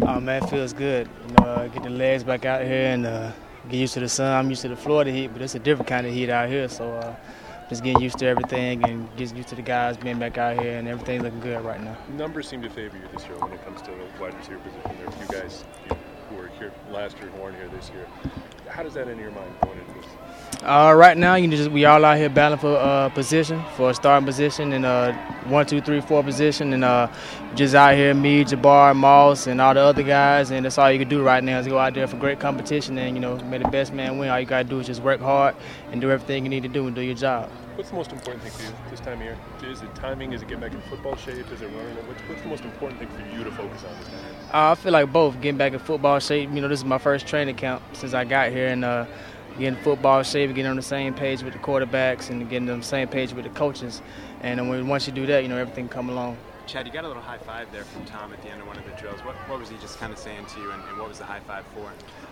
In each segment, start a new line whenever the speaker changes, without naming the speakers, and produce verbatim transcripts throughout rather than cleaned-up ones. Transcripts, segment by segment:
Oh man, it feels good. You know, uh, get the legs back out here and uh, get used to the sun. I'm used to the Florida heat, but it's a different kind of heat out here. So uh, just getting used to everything and getting used to the guys being back out here, and everything's looking good right now.
Numbers seem to favor you this year when it comes to the wide receiver position. There are a few guys you know, who were here last year who aren't here this year. How does that enter your mind going into this?
Uh, right now, you know, just we all out here battling for uh, position, for a starting position, and uh, one, two, three, four position, and uh, just out here, me, Jabbar, Moss, and all the other guys, and that's all you can do right now is go out there for great competition, and you know, may the best man win. All you gotta do is just work hard and do everything you need to do and do your job.
What's the most important thing for you this time of year? Is it timing? Is it getting back in football shape? Is it running? What's, what's the most important thing for you to focus on this time of year?
Uh, I feel like both. Getting back in football shape. You know, this is my first training camp since I got here, and uh, getting football shape, getting on the same page with the quarterbacks, and getting on the same page with the coaches. And then when, once you do that, you know, everything come along.
Chad, you got a little high five there from Tom at the end of one of the drills. What, what was he just kind of saying to you, and, and what was the high five for?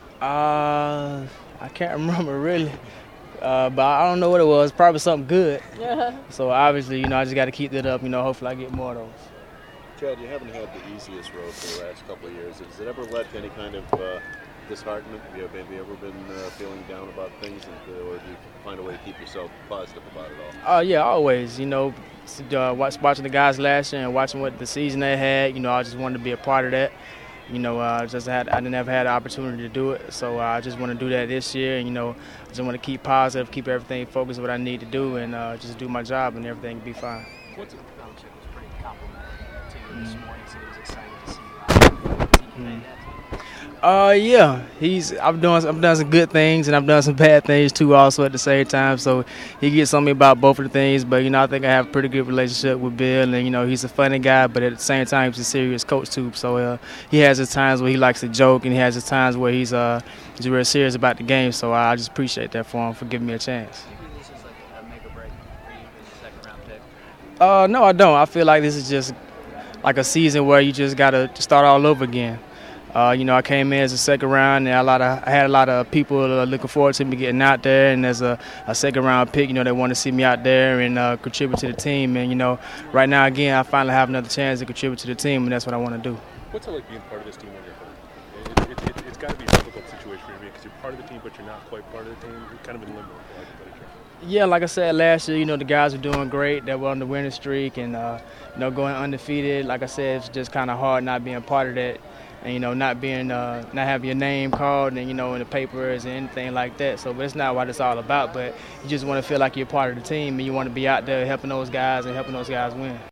Uh, I can't remember really. Uh, but I don't know what it was. Probably something good. So obviously, you know, I just got to keep that up. You know, hopefully I get more of those.
Chad, you haven't had the easiest road for the last couple of years. Has it ever led to any kind of uh, disheartenment? Have you maybe ever been uh, feeling down about things, and, or do you find a way to keep yourself positive about it all?
Uh, yeah, always. You know, uh, watching the guys last year and watching what the season they had, you know, I just wanted to be a part of that. You know, uh, just had I didn't ever had the opportunity to do it, so uh, I just want to do that this year. And you know, I just want to keep positive, keep everything focused on what I need to do, and uh, just do my job, and everything will be fine.
What's it? Belichick was pretty complimentary to you this morning. Said he was excited to see you out. Did you mm. that?
Uh, yeah, he's. I've done. I've done some good things, and I've done some bad things too, also at the same time. So he gets on me about both of the things. But you know, I think I have a pretty good relationship with Bill, and you know, he's a funny guy, but at the same time, he's a serious coach too. So uh, he has his times where he likes to joke, and he has his times where he's uh he's real serious about the game. So I just appreciate that for him for giving me a chance.
Do you think this is like a make or break for you in the second round pick?
Uh, no, I don't. I feel like this is just like a season where you just gotta start all over again. Uh, you know, I came in as a second round, and a lot of I had a lot of people uh, looking forward to me getting out there. And as a, a second round pick, you know, they want to see me out there and uh, contribute to the team. And you know, right now again, I finally have another chance to contribute to the team, and that's what I want to do.
What's it like being part of this team when you're hurt? It, it, it, it's got to be a difficult situation for you because you're part of the team, but you're not quite part of the team. You're kind of in limbo, for lack of a better term.
Yeah, like I said last year, you know, the guys were doing great. They were on the winning streak, and uh, you know, going undefeated. Like I said, it's just kind of hard not being part of that. And you know, not being, uh, not having your name called, and you know, in the papers and anything like that. So, but it's not what it's all about. But you just want to feel like you're part of the team, and you want to be out there helping those guys and helping those guys win.